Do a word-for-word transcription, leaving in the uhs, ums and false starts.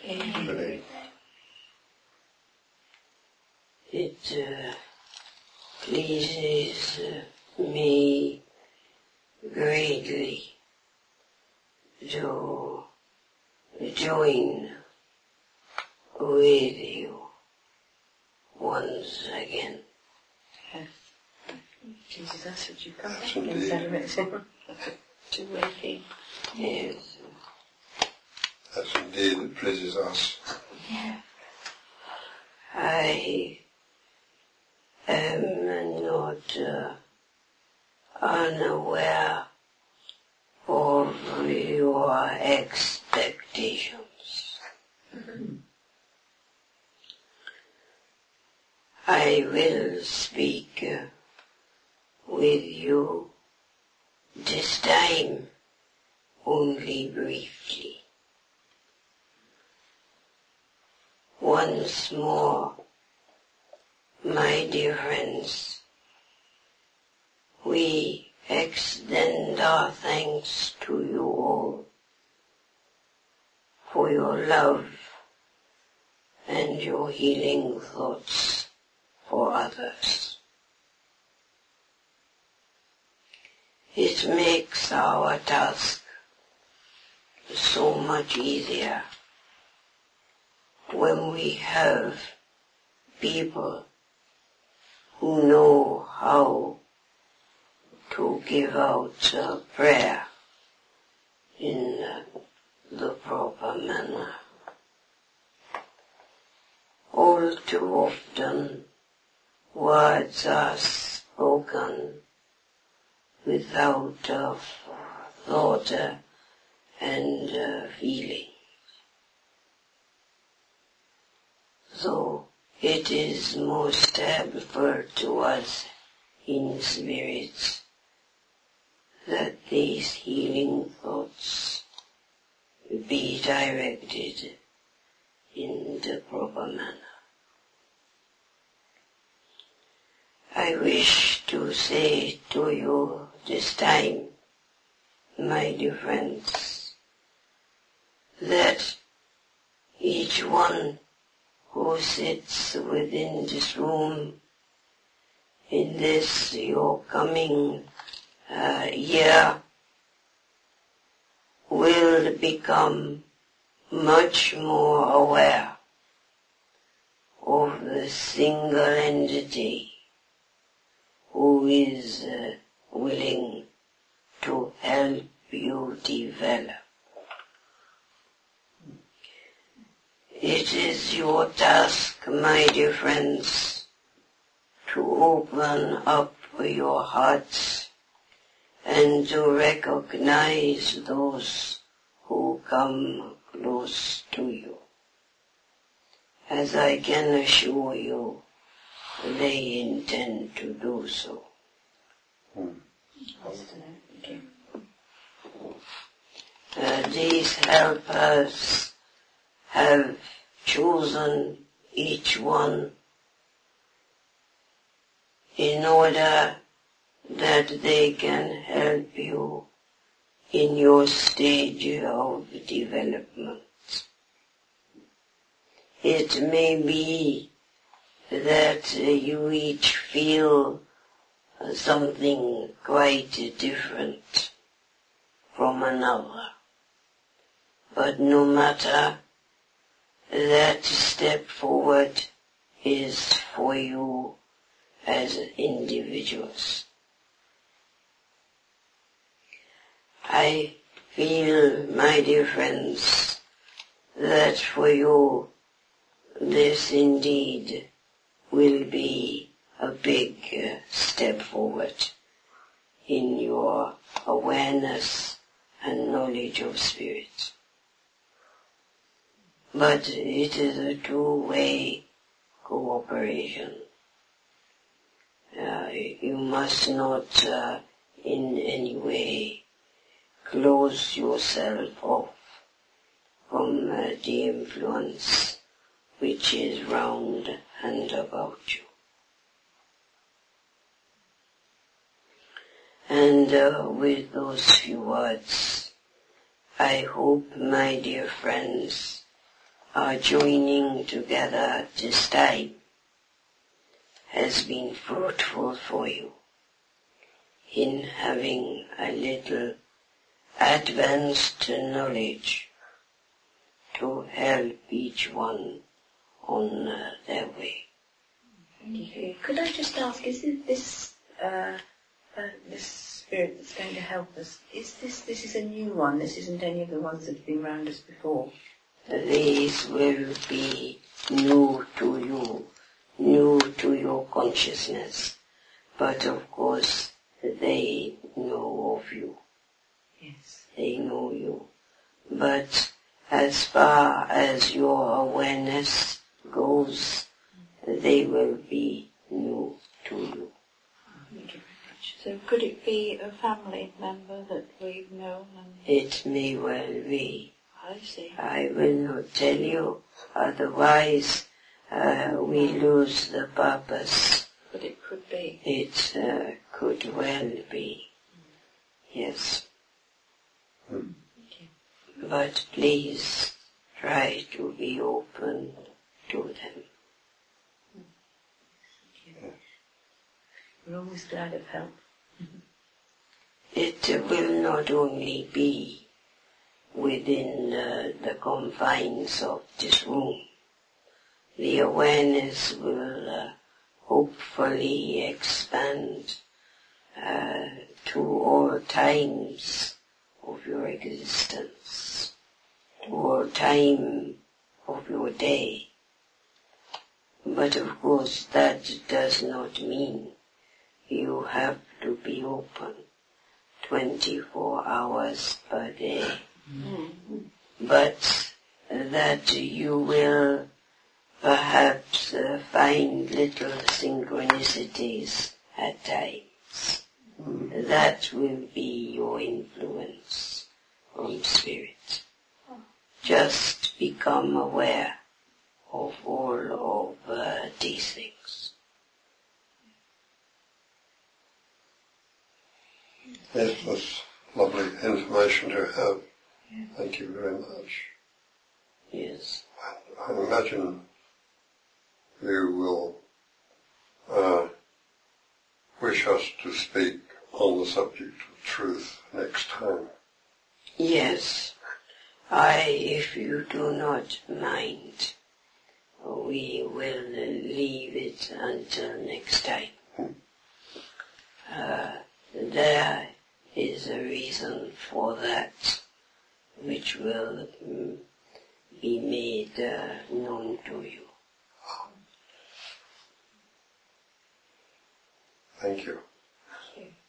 Amen. It uh, pleases uh, me greatly to join with you once again. Yes. Jesus asked that you come back and celebrate him to waking. Yes. That's indeed, it pleases us. Yeah. I am not uh, unaware of your expectations. Mm-hmm. I will speak uh, with you this time only briefly. Once more, my dear friends, we extend our thanks to you all for your love and your healing thoughts for others. It makes our task so much easier when we have people who know how to give out uh, prayer in uh, the proper manner. All too often, words are spoken without uh, thought uh, and uh, feeling. So it is most helpful to us in spirits that these healing thoughts be directed in the proper manner. I wish to say to you this time, my dear friends, that each one who sits within this room in this your coming uh, year will become much more aware of the single entity who is uh, willing to help you develop. It is your task, my dear friends, to open up your hearts and to recognize those who come close to you. As I can assure you, they intend to do so. Hmm. Uh, these helpers have chosen each one in order that they can help you in your stage of development. It may be that uh, you each feel uh, something quite different from another. But no matter, that step forward is for you as individuals. I feel, my dear friends, that for you this indeed will be a big uh, step forward in your awareness and knowledge of spirit. But it is a two-way cooperation. Uh, you must not uh, in any way close yourself off from uh, the influence which is round and about you. And uh, with those few words, I hope, my dear friends, our joining together at this time has been fruitful for you in having a little advanced knowledge to help each one on uh, their way. Thank you. Could I just ask, is it this uh, uh, this spirit that's going to help us, is this this is a new one? This isn't any of the ones that have been around us before? These will be new to you, new to your consciousness, but of course they know of you. Yes. They know you. But as far as your awareness goes, they will be new to you. Thank you very much. So could it be a family member that we've known? And It may well be. I see. I will not tell you, otherwise uh, we lose the purpose. But it could be. It uh, could well be. Yes. Thank you. But please try to be open to them. Thank you. We're always glad of help. It will not only be within uh, the confines of this room. The awareness will uh, hopefully expand uh, to all times of your existence, to all time of your day. But of course that does not mean you have to be open twenty-four hours per day. Mm-hmm. But that you will perhaps uh, find little synchronicities at times. Mm. That will be your influence from spirit. Just become aware of all of uh, these things. Yes, that's lovely information to have. Thank you very much. Yes. I imagine you will uh, wish us to speak on the subject of truth next time. Yes. I, if you do not mind, we will leave it until next time. Uh, there is a reason for that, which will mm, be made uh, known to you. Thank you. Thank you.